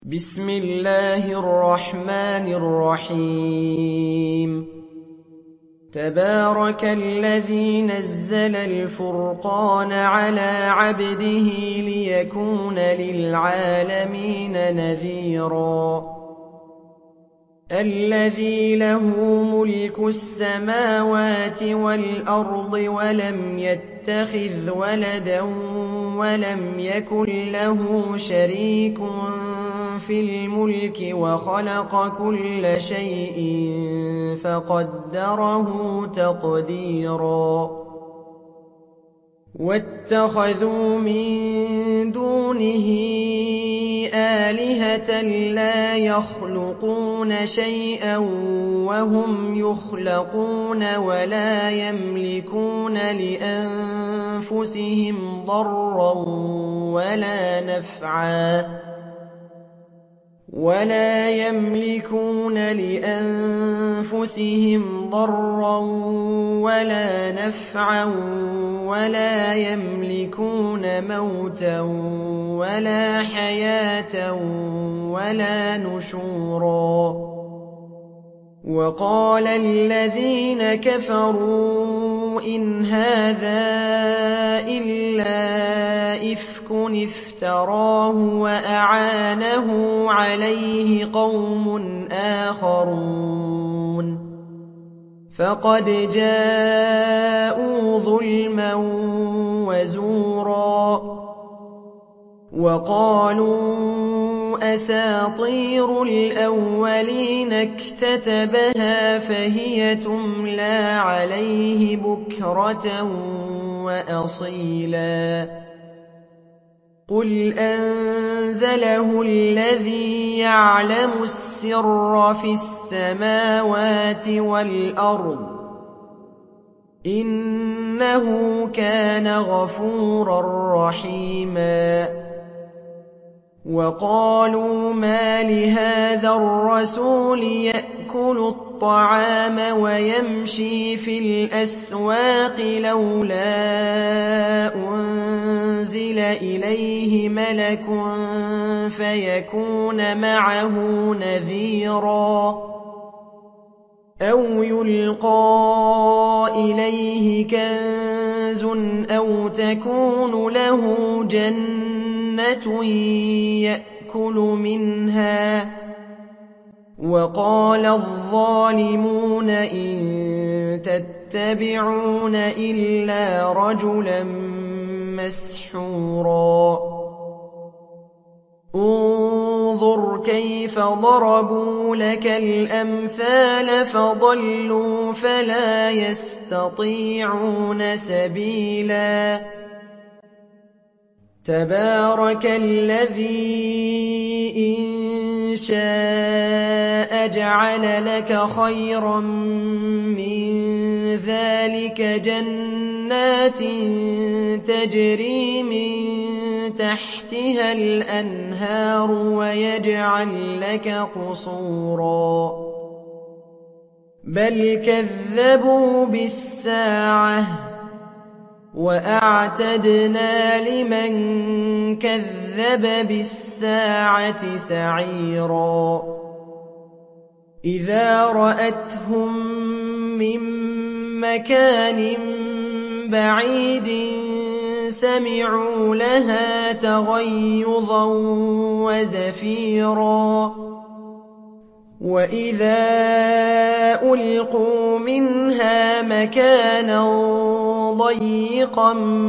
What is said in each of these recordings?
بسم الله الرحمن الرحيم تبارك الذي نزل الفرقان على عبده ليكون للعالمين نذيرا الذي له ملك السماوات والأرض ولم يتخذ ولدا ولم يكن له شريك في الملك وخلق كل شيء فقدره تقديرا واتخذوا من دونه آلهة لا يخلقون شيئا وهم يخلقون ولا يملكون لأنفسهم ضرا ولا نفعا ولا يملكون موتا ولا حياة ولا نشورا وقال الذين كفروا إن هذا إلا إفك افتراه وأعانه عليه قوم آخرون فقد جاءوا ظلما وزورا وقالوا أساطير الأولين اكتتبها فهي تملى عليه بكرة وأصيلا قل أنزله الذي يعلم السر في السماوات والأرض إنه كان غفورا رحيما وقالوا ما لهذا الرسول يأكل الطعام ويمشي في الأسواق لولا أنزل إليه ملك فيكون معه نذيرا أو يلقى إليه كنز أو تكون له جنة يأكل منها وقال الظالمون إن تتبعون إلا رجلا مسحورا انظر كيف ضربوا لك الأمثال فضلوا فلا يستطيعون سبيلا تبارك الذي إن شاء جعل لك خيرا من ذلك جنات تجري من تحتها الأنهار ويجعل لك قصورا بل كذبوا بالساعة وأعتدنا لمن كذب بالساعة سعيرا إذا رأتهم من مكان بعيد سمعوا لها تغيظا وزفيرا وإذا ألقوا منها مكانا ضيقا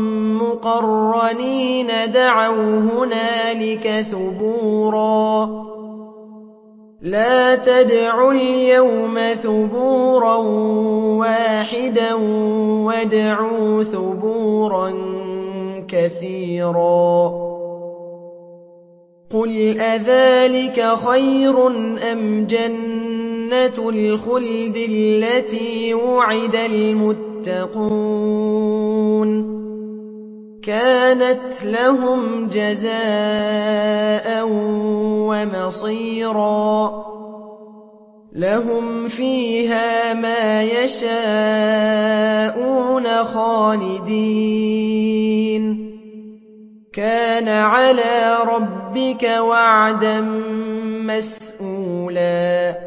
مقرنين دعوا هنالك ثبورا لا تدعوا اليوم ثبورا واحدا وادعوا ثبورا كثيرا قل أذلك خير أم جنة الخلد التي وعد المتقون كانت لهم جزاء ومصيرا لهم فيها ما يشاءون خالدين كان على ربك رَبِّكَ وَعْدًا مَّسْئُولًا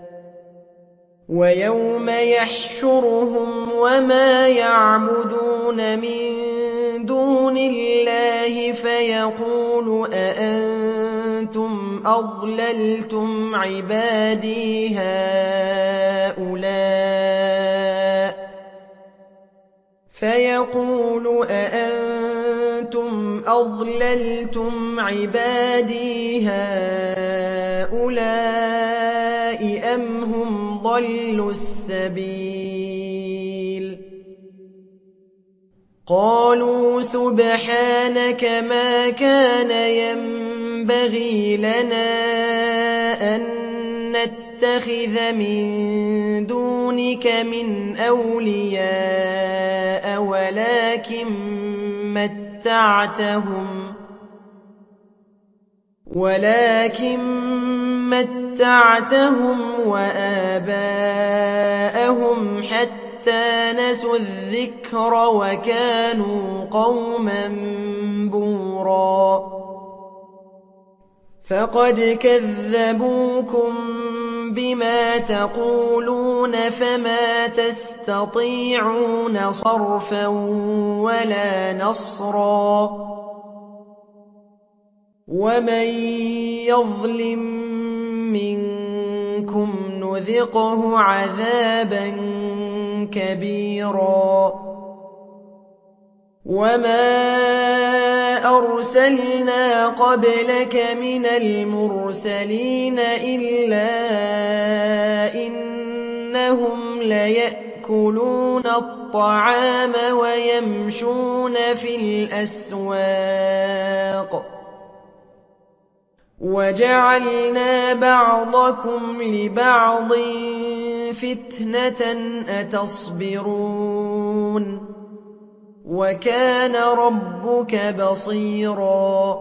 وَيَوْمَ يَحْشُرُهُمْ وَمَا يَعْبُدُونَ مِن دُونِ اللَّهِ فَيَقُولُ أَأَنتُمْ أَضْلَلْتُمْ عِبَادِي هَٰؤُلَاءِ أَمْ هُمْ ضَلُّوا السَّبِيلَ قَالُوا سُبْحَانَكَ مَا كَانَ يَنبَغِي لَنَا أَن نَّتَّخِذَ مِن دُونِكَ مِنْ أَوْلِيَاءَ وَلَٰكِن مَّتَّعْتَهُمْ وَآبَاءَهُمْ حَتَّىٰ نَسُوا الذِّكْرَ وَكَانُوا قَوْمًا بُورًا فَقَدْ كَذَّبُوكُم بِمَا تَقُولُونَ فَمَا تَسْتَطِيعُونَ صَرْفًا وَلَا نَصْرًا وَمَن يَظْلِم مِّنكُمْ نُذِقْهُ عَذَابًا كَبِيرًا وَمَا أَرْسَلْنَا قَبْلَكَ مِنَ الْمُرْسَلِينَ إِلَّا إِنَّهُمْ لَيَأْكُلُونَ الطَّعَامَ وَيَمْشُونَ فِي الْأَسْوَاقِ وَجَعَلْنَا بَعْضَكُمْ لِبَعْضٍ فِتْنَةً أَتَصْبِرُونَ وَكَانَ رَبُّكَ بَصِيرًا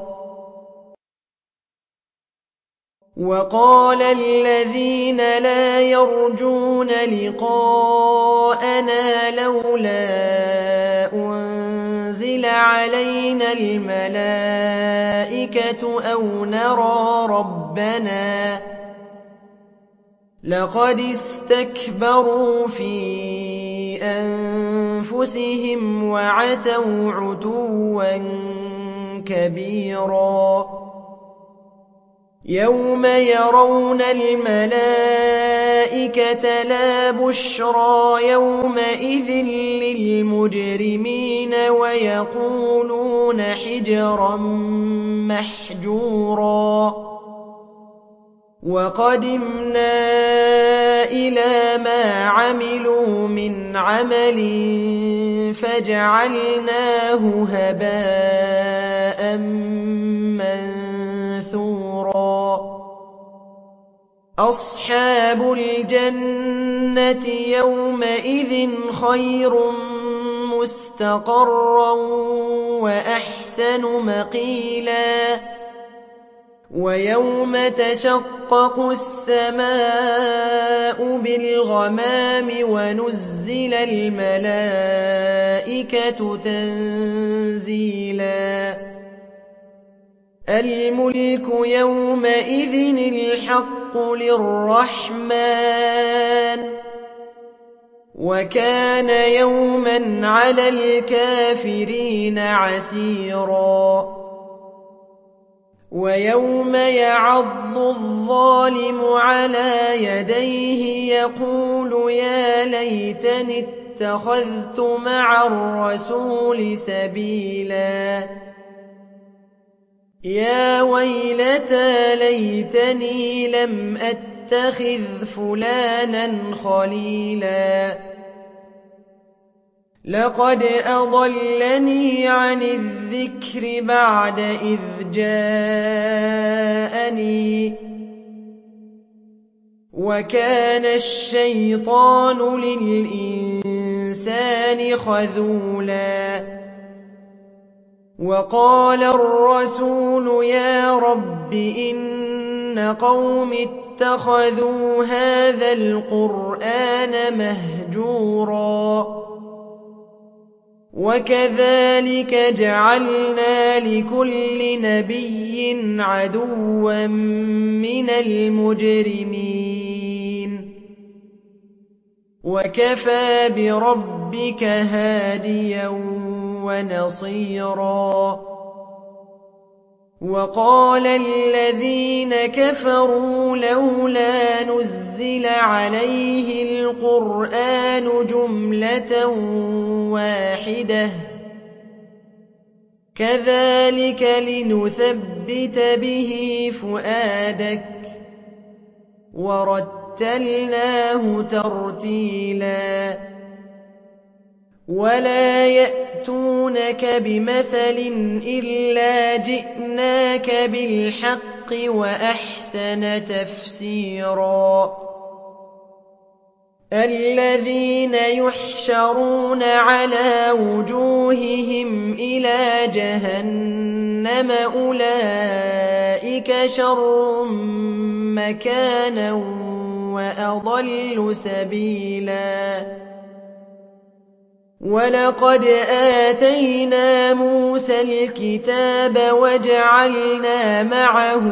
وَقَالَ الَّذِينَ لَا يَرْجُونَ لِقَاءَنَا لَوْلَا أُنزِلَ عَلَيْنَا الْمَلَائِكَةُ أَوْ نَرَىٰ رَبَّنَا ۗ لَقَدِ اسْتَكْبَرُوا فِي أَنفُسِهِمْ وَعَتَوْا عُتُوًّا كَبِيرًا يَوْمَ يَرَوْنَ الْمَلَائِكَةَ لَا بُشْرَىٰ يَوْمَئِذٍ لِّلْمُجْرِمِينَ وَيَقُولُونَ حِجْرًا مَّحْجُورًا وَقَدِمْنَا إِلَىٰ مَا عَمِلُوا مِنْ عَمَلٍ فَجَعَلْنَاهُ هَبَاءً مَّنثُورًا أَصْحَابُ الْجَنَّةِ يَوْمَئِذٍ خَيْرٌ مُّسْتَقَرًّا وَأَحْسَنُ مَقِيلًا وَيَوْمَ تَشَقَّقُ السَّمَاءُ بِالْغَمَامِ وَنُزِّلَ الْمَلَائِكَةُ تَنزِيلًا الْمُلْكُ يَوْمَئِذٍ الْحَقُّ لِلرَّحْمَٰنِ ۚ وَكَانَ يَوْمًا عَلَى الْكَافِرِينَ عَسِيرًا وَيَوْمَ يَعَضُّ الظَّالِمُ عَلَىٰ يَدَيْهِ يَقُولُ يَا لَيْتَنِي اتَّخَذْتُ مَعَ الرَّسُولِ سَبِيلًا يَا وَيْلَتَىٰ لَيْتَنِي لَمْ أَتَّخِذْ فُلَانًا خَلِيلًا لَّقَدْ أَضَلَّنِي عَنِ الذِّكْرِ بَعْدَ إِذْ جَاءَنِي ۗ وَكَانَ الشَّيْطَانُ لِلْإِنسَانِ خَذُولًا وَقَالَ الرَّسُولُ يَا رَبِّ إِنَّ قَوْمِي اتَّخَذُوا هَٰذَا الْقُرْآنَ مَهْجُورًا وكذلك جعلنا لكل نبي عدوا من المجرمين وكفى بربك هاديا ونصيرا وقال الذين كفروا لولا نزل عليه القرآن جملة واحدة كذلك لنثبت به فؤادك ورتلناه ترتيلا ولا يأتونك بمثل إلا جئناك بالحق وأحسن تفسيرا الذين يحشرون على وجوههم إلى جهنم أولئك شر مكانا وأضل سبيلا ولقد آتينا موسى الكتاب وجعلنا معه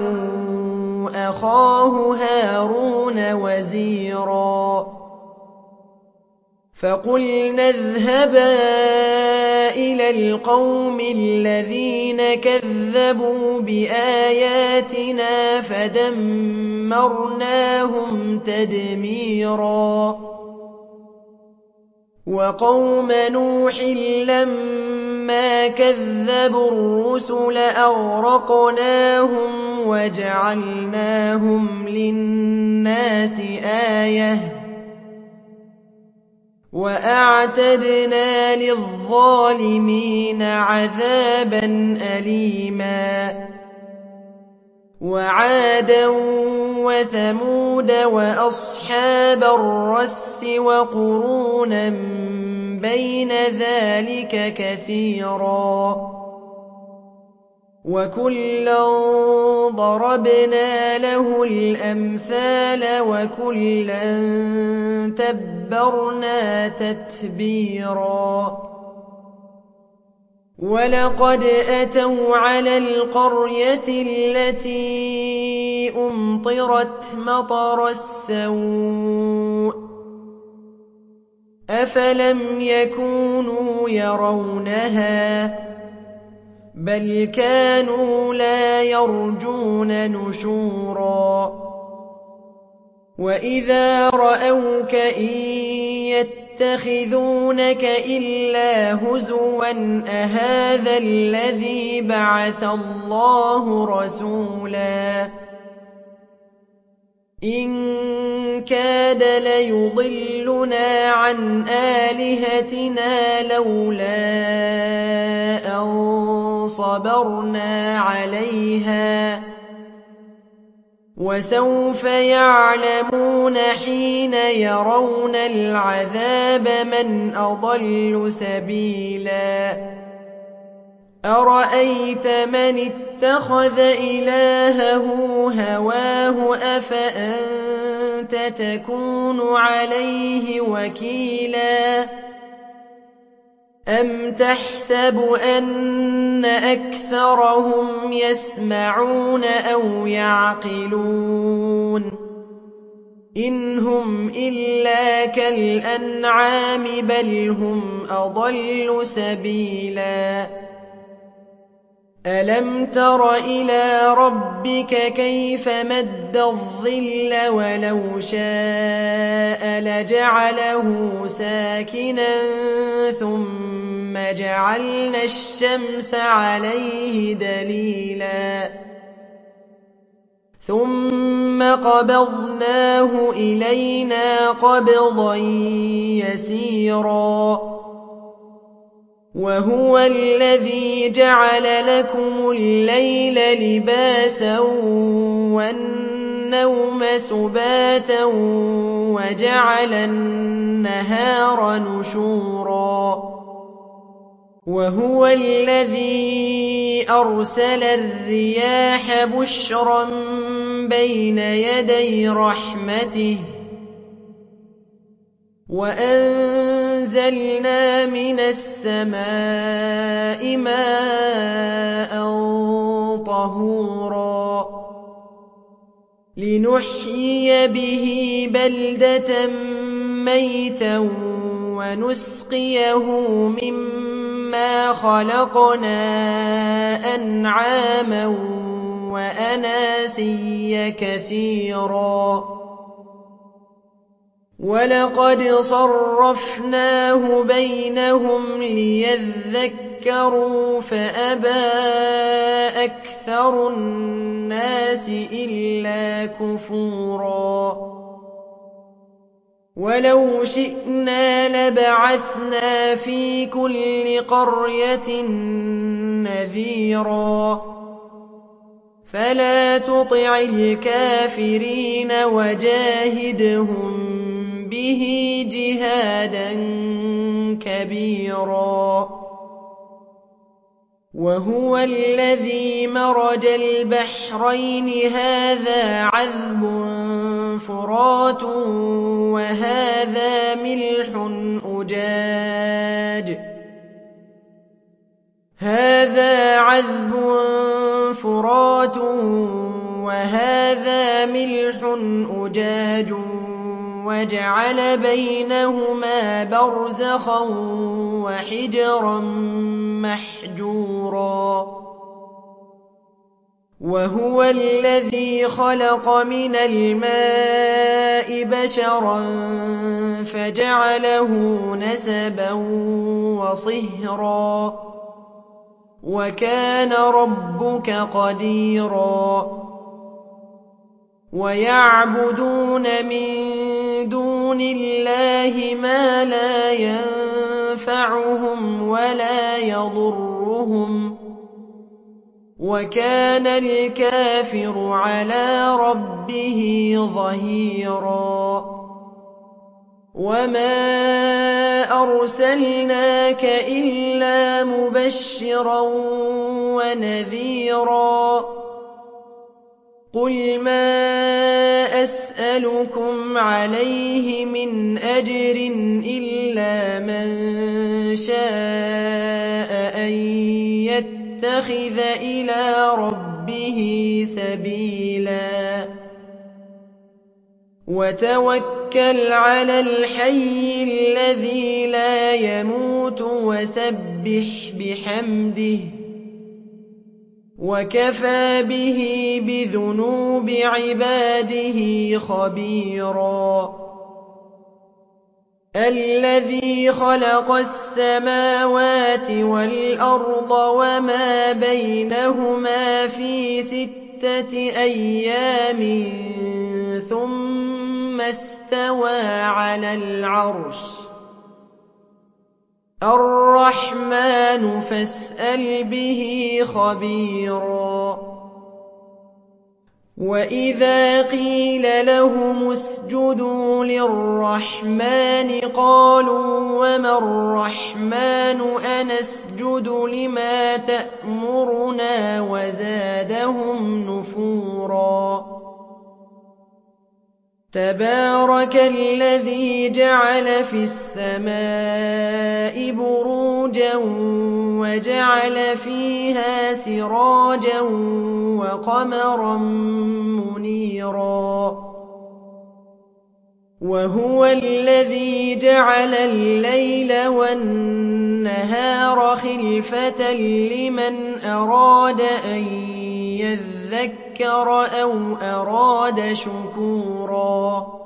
أخاه هارون وزيرا فقلنا اذهبا إلى القوم الذين كذبوا بآياتنا فدمرناهم تدميرا وقوم نوح لما كذبوا الرسل أغرقناهم وجعلناهم للناس آية وأعتدنا للظالمين عذابا أليما وعادا وثمود وأصحاب الرس وقرونا بين ذلك كثيرا وكلا ضربنا له الأمثال وكلا تبرنا تتبيرا ولقد أتوا على القرية التي أمطرت مطر السوء أفلم يكونوا يرونها بل كانوا لا يرجون نشورا وإذا رأوك إن يتخذونك إلا هزوا أهذا الذي بعث الله رسولا إن كاد ليضلنا عن آلهتنا لولا أن صبرنا عليها وسوف يعلمون حين يرون العذاب من أضل سبيلا أرأيت من اتخذ إلهه هواه أفأنت تكون عليه وكيلا أم تحسب أن أكثرهم يسمعون أو يعقلون إن هم إلا كالأنعام بل هم أضل سبيلا ألم تر إلى ربك كيف مد الظل ولو شاء لجعله ساكنا ثم جعلنا الشمس عليه دليلا ثم قبضناه إلينا قبضا يسيرا وهو الذي جعل لكم الليل لباسا والنوم سباتا وجعل النهار نشورا وهو الذي أرسل الرياح بشرا بين يدي رحمته وأنزلنا أَنزَلْنَا مِنَ السَّمَاءِ مَاءً طَهُورًا لِّنُحْيِيَ بِهِ بَلْدَةً مَّيْتًا وَنُسْقِيَهُ مِمَّا خَلَقْنَا أَنْعَامًا وَأَنَاسِيَّ كَثِيرًا وَلَقَدْ صَرَّفْنَاهُ بَيْنَهُمْ لِيَذَّكَّرُوا فَأَبَىٰ أَكْثَرُ النَّاسِ إِلَّا كُفُورًا وَلَوْ شِئْنَا لَبَعَثْنَا فِي كُلِّ قَرْيَةٍ نَّذِيرًا فَلَا تُطِعِ الْكَافِرِينَ وَجَاهِدْهُم بِهِ جِهَادًا كَبِيرًا وَهُوَ الَّذِي مَرَجَ الْبَحْرَيْنِ هَٰذَا عَذْبٌ فُرَاتٌ وَهَٰذَا مِلْحٌ أُجَاجٌ وَجَعَلَ بَيْنَهُمَا بَرْزَخًا وَحِجْرًا مَّحْجُورًا وَهُوَ الَّذِي خَلَقَ مِنَ الْمَاءِ بَشَرًا فَجَعَلَهُ نَسَبًا وَصِهْرًا ۗ وَكَانَ رَبُّكَ قَدِيرًا وَيَعْبُدُونَ مِن دُونِ اللَّهِ مَا لَا يَنفَعُهُمْ وَلَا يَضُرُّهُمْ ۗ وَكَانَ الْكَافِرُ عَلَىٰ رَبِّهِ ظَهِيرًا وَمَا أَرْسَلْنَاكَ إِلَّا مُبَشِّرًا وَنَذِيرًا قُلْ مَا أَسْأَلُكُمْ عَلَيْهِ مِنْ أَجْرٍ إِلَّا مَن شَاءَ أَن يَتَّخِذَ إِلَىٰ رَبِّهِ سَبِيلًا وَتَوَكَّلْ عَلَى الْحَيِّ الَّذِي لَا يَمُوتُ وَسَبِّحْ بِحَمْدِهِ ۚ وَكَفَىٰ بِهِ بِذُنُوبِ عِبَادِهِ خَبِيرًا الَّذِي خَلَقَ السَّمَاوَاتِ وَالْأَرْضَ وَمَا بَيْنَهُمَا فِي 6 أَيَّامٍ ثُمَّ اسْتَوَىٰ عَلَى الْعَرْشِ ۚ الرَّحْمَٰنُ فَاسْأَلْ بِهِ خَبِيرًا وَإِذَا قِيلَ لَهُمُ اسْجُدُوا لِلرَّحْمَٰنِ قَالُوا وَمَا الرَّحْمَٰنُ أَنَسْجُدُ لِمَا تَأْمُرُنَا وَزَادَهُمْ نُفُورًا تَبَارَكَ الَّذِي جَعَلَ فِي السَّمَاءِ بُرُوجًا وَجَعَلَ فِيهَا سِرَاجًا وَقَمَرًا مُّنِيرًا وَهُوَ الَّذِي جَعَلَ اللَّيْلَ وَالنَّهَارَ خِلْفَةً لِّمَنْ أَرَادَ أَن يَذَّكَّرَ أَوْ أَرَادَ شُكُورًا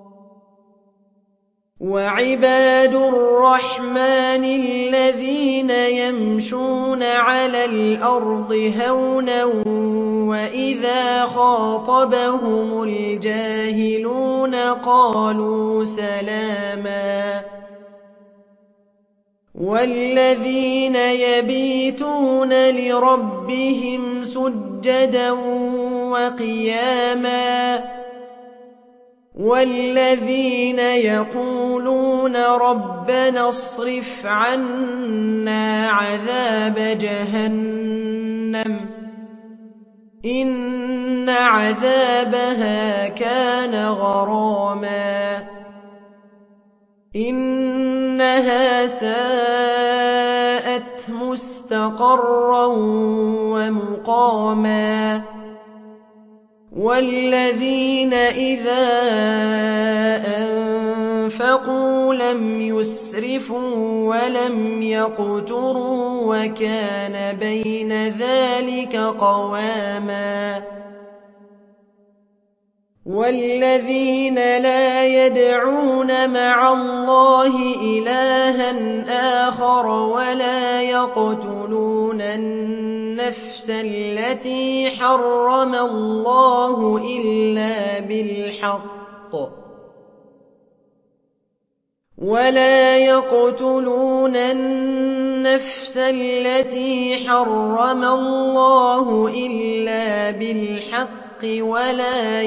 وَعِبَادُ الرَّحْمَٰنِ الَّذِينَ يَمْشُونَ عَلَى الْأَرْضِ هَوْنًا وَإِذَا خَاطَبَهُمُ الْجَاهِلُونَ قَالُوا سَلَامًا وَالَّذِينَ يَبِيتُونَ لِرَبِّهِمْ سُجَّدًا وَقِيَامًا وَالَّذِينَ يَقُولُونَ رَبَّنَا اصْرِفْ عَنَّا عَذَابَ جَهَنَّمَ إِنَّ عَذَابَهَا كَانَ غَرَامًا إِنَّهَا إنها ساءت مستقرا ومقاما والذين إذا أنفقوا لم يسرفوا ولم يقتروا وكان بين ذلك قواما والذين لا يدعون مع الله إلها آخر ولا يقتلون النفس التي حرم الله إلا بالحق ولا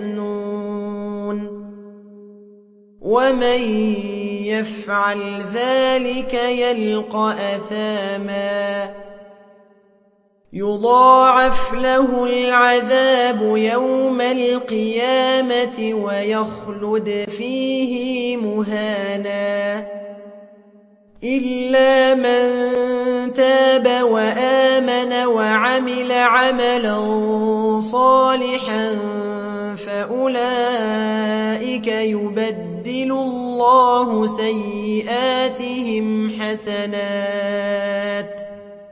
يزنون ومن يفعل ذلك يلق أثاما يضاعف له العذاب يوم القيامة ويخلد فيه مهانا إلا من تاب وآمن وعمل عملا صالحا فأولئك يبدل الله سيئاتهم حسنات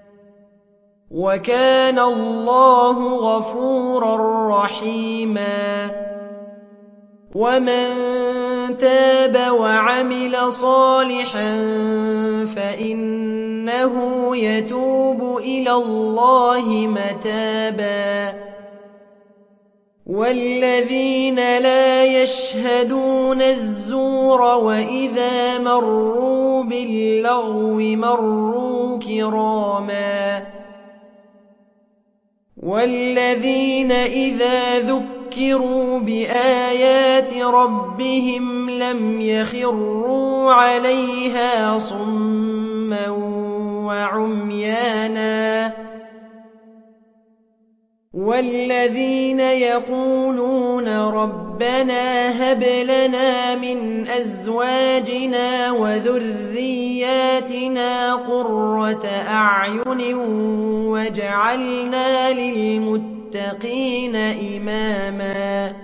وكان الله غفورا رحيما ومن تاب وعمل صالحا فإنه يتوب إلى الله متابا والذين لا يشهدون الزور وإذا مروا باللغو مروا كراما والذين إذا ذكروا بآيات ربهم لم يخروا عليها صما وعميانا والذين يقولون ربنا هب لنا من أزواجنا وذرياتنا قرة أعين واجعلنا للمتقين إماما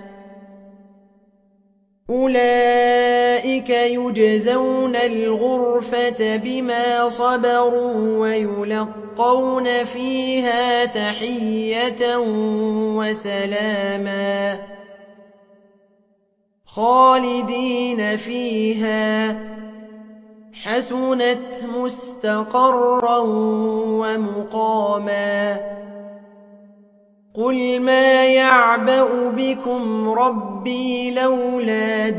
أولئك يجزون الغرفة بما صبروا ويلقون فيها تحية وسلاما خالدين فيها حسنت مستقرا ومقاما قل ما يعبأ بكم ربي لولا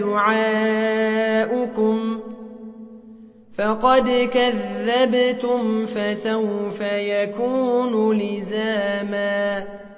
دعاؤكم فقد كذبتم فسوف يكون لزاما